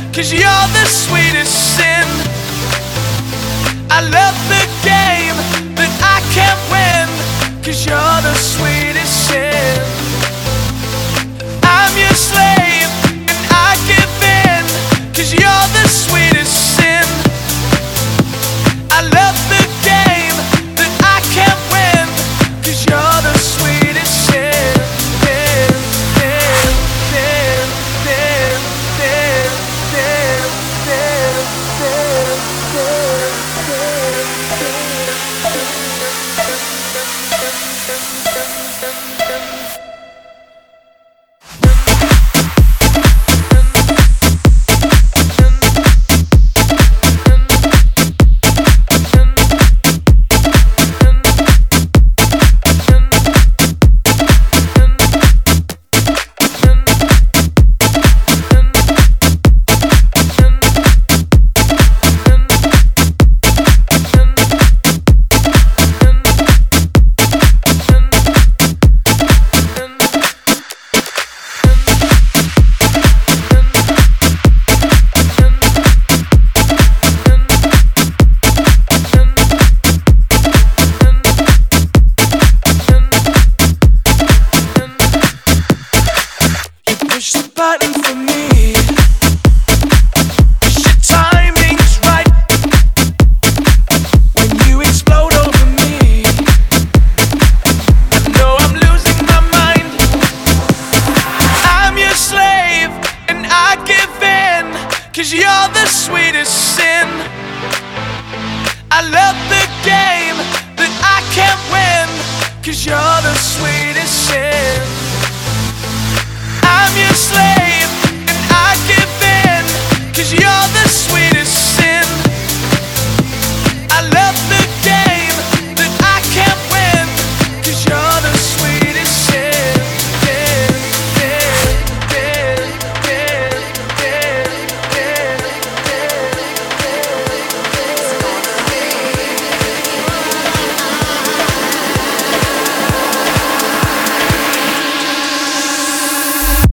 'cause you're the sweetest sin. I love the game, but I can't win, 'cause you're the sweetest sin. I'm your slave, and I give in, 'cause you're the sweetest sin. I love the game, but I can't win, 'cause you're the sweetest sin. Push the button for me, 'cause your timing's right. When you explode over me, I know I'm losing my mind. I'm your slave, and I give in, 'cause you're the sweetest sin. I love the game, but I can't win, 'cause you're the sweetest sin.